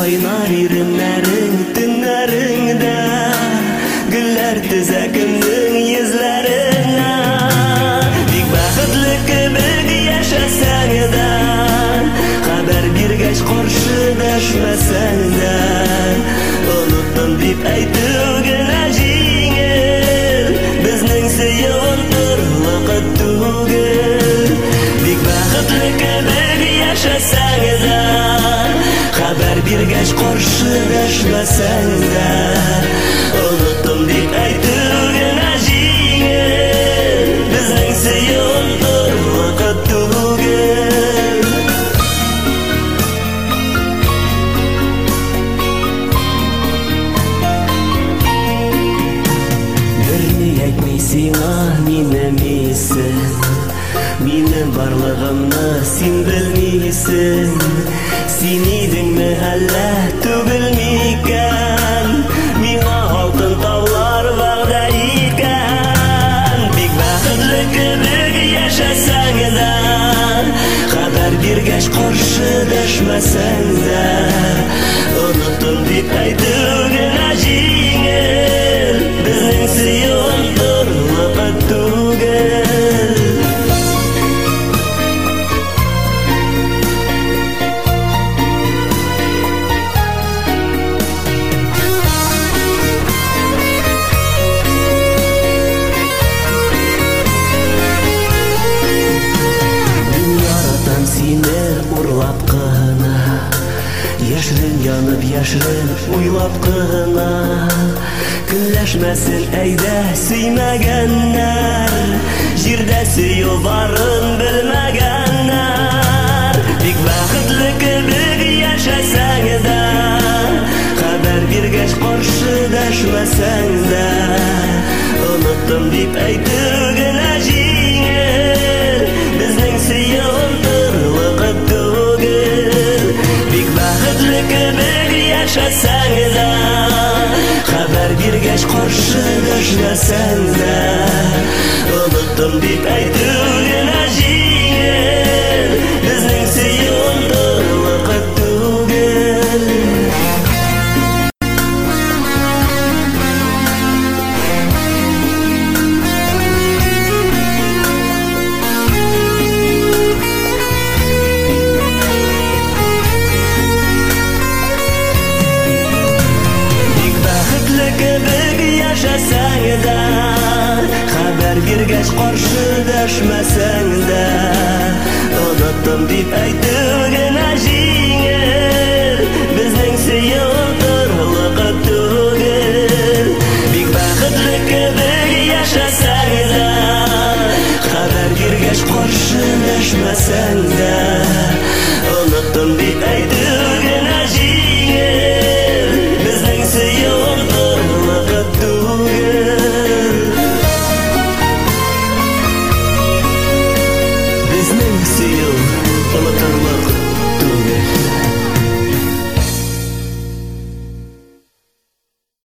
Кайнар иреннәрең төннәреңдә, гөлләр төзә кемнең йөзләренә. Бик бәхетле кебек яшәсәң дә, хәбәр биргәч каршы дәшмәсәң дә, оныттым дип әйтү генә җиңел, безнең сөю вакыт түгел. Бик бәхетле кебек яшәсәң дә, хәбәр биргәч каршы дәшмәсәң дә, оныттым дип әйтү генә җиңел, безнең сөю вакыт түгел. Берни әйтми сиңа минем исем, минем барлыгымны син белмисең. Син идеңме әллә түгел микән, миңа алтын таулар вәгъдә иткән. Бик бәхетле кебек яшәсәң дә, хәбәр биргәч каршы дәшмәсәң дә, оныттым дип әйтү генә җиңел, безнең сөю вакыт түгел. Урлап кына, яшьрен янып яшьрен уйлап кына, көнләшмәсен әйдә сөймәгәннәр, җирдә сөю барын белмәгәннәр. Бик бәхетле кебек яшәсәң дә, хәбәр биргәч каршы дәшмәсәң дә, оныттым дип әйтү генә җиңел, безнең сөю вакыт түгел. Бик бәхетле кебек яшәсәң дә, хәбәр биргәч каршы дәшмәсәң дә, оныттым дип әйтү генә җиңел, безнең сөю вакыт түгел. Яшәсәң дә, хәбәр биргәч каршы дәшмәсәң дә, оныттым дип әйтү генә җиңел, безнең сөю вакыт түгел. Бик бәхетле кебек яшәсәң дә, хәбәр биргәч каршы дәшмәсәң дә, оныттым дип әйтү генә җиңел, безнең сөю вакыт түгел. Безнең сөю онытырлык